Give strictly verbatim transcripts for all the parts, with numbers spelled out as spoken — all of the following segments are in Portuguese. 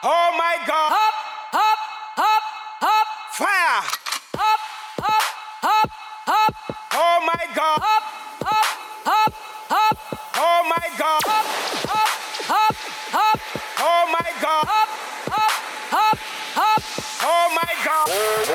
Oh my God. Hop, hop, hop, hop. Fire. Hop, hop, hop, hop. Oh my God. Hop, hop, hop, hop. Oh my God. Hop, hop, hop, hop. Oh my God. Hop, hop, hop, hop. Oh my God.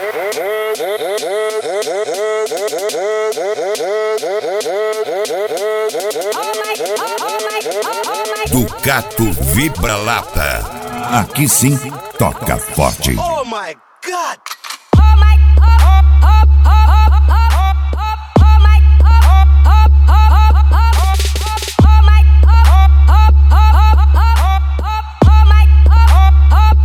Ducato Vibra-Lata. Aqui sim, toca forte. Oh my God. Oh my, hop, hop, hop, hop, hop, hop. Oh my, hop, hop, hop, hop, hop. Oh my, hop, hop, hop, hop, hop. Oh my, hop, hop.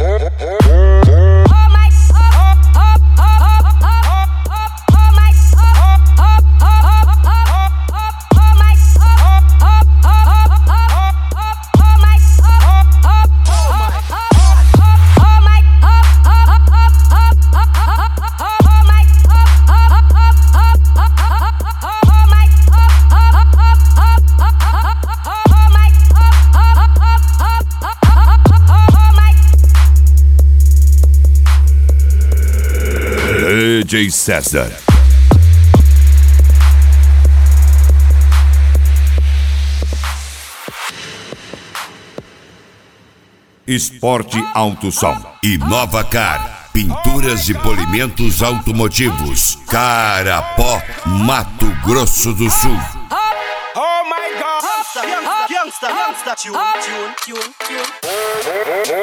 Oh my, hop, hop, hop, hop, hop. Oh my, hop, hop, hop, hop, hop. Oh my, hop, hop, hop, hop, hop. Oh my, hop, hop, hop, hop. Oh my, hop, hop, hop, hop, hop. Oh my, hop, hop, hop, hop, hop. Oh my, hop, hop, hop, hop, hop. Oh my, hop, hop, hop, hop, hop. Oh my. D J César. Esporte Alto Som. Inovacar. Pinturas e polimentos automotivos. Carapó, Mato Grosso do Sul. Oh my God. Youngster, youngster, youngster, tune, tune, tune, tune.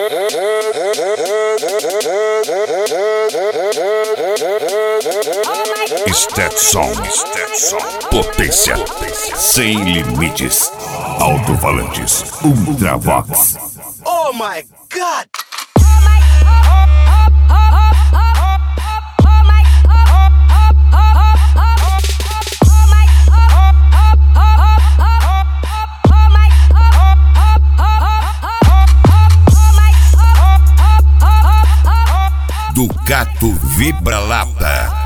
Stetson, Stetson. Potência sem limites. Alto-falantes Ultravox. Oh my God. Oh my, hop, hop, hop, hop, hop. Oh my, hop, hop, hop, hop, hop. Oh my, hop, hop, hop, hop, hop. Oh my, hop, hop, hop, hop, hop. Oh my, hop, hop, hop, hop, hop. Ducato Vibra-Lata.